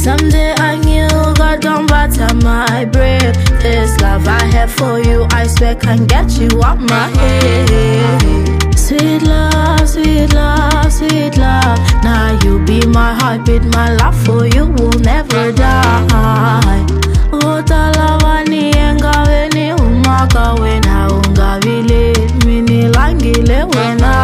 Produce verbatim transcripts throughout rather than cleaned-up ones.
Someday I knew God don't batter my brain. This love I have for you, I swear can get you out my head. Sweet love, sweet love, sweet love. Now you be my heartbeat, my love for you will never die. Utalawani enga weni umaka wena unga vile mini langile wena.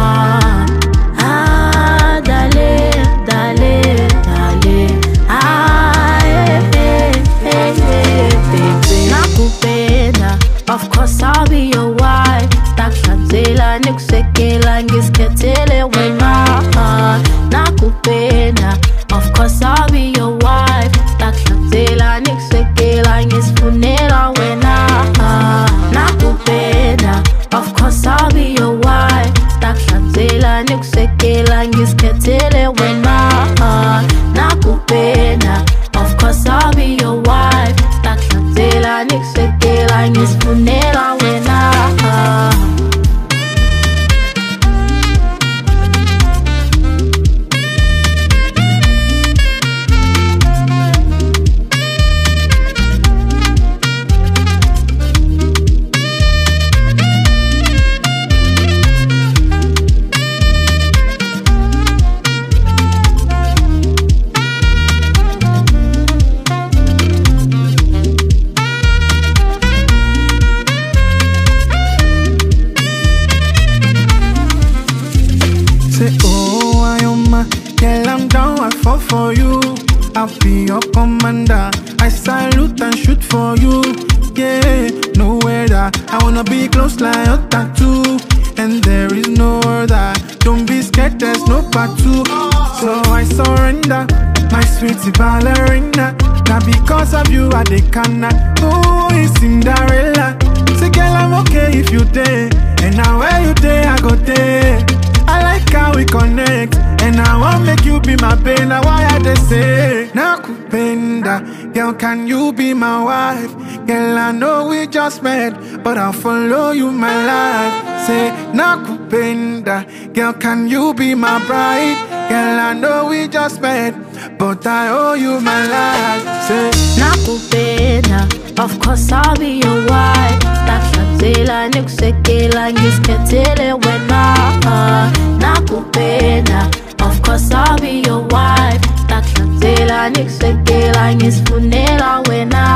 Ah, dale, dale, dale. Ah, eh, eh, eh, eh, baby. Nakupenda, of course I'll be your wife. Takshanzela nikusekela ngisketele wena. Nakupenda, of course I'll be your wife. Takshanzela nikusekela ngisfunela wena. Nakupenda, of course I'll be your wife. Takshanzela nikusekela ngisketele wena. Nakupenda, of course I'll be your wife. Takshanzela nikusekela ngisfunela wena. For you, I'll be your commander. I salute and shoot for you. Yeah, no weather. I wanna be close like a tattoo, and there is no other. Don't be scared, there's no part two. So I surrender, my sweetie ballerina. Now because of you, I dey cannot. Oh, it's Cinderella. Say, girl, I'm okay if you there, and now where you there, I go there. I like how we connect, and I want make you be my pain. Now why I they say Nakupenda, girl, can you be my wife? Girl, I know we just met, but I'll follow you my life. Say Nakupenda, girl, can you be my bride? Girl, I know we just met, but I owe you my life. Say Nakupenda, of course I'll be your wife. Takshanzela nikusekela ngisketele wena. Nakupenda, of course I'll be your wife. Takshanzela nikusekela ngisfunela wena.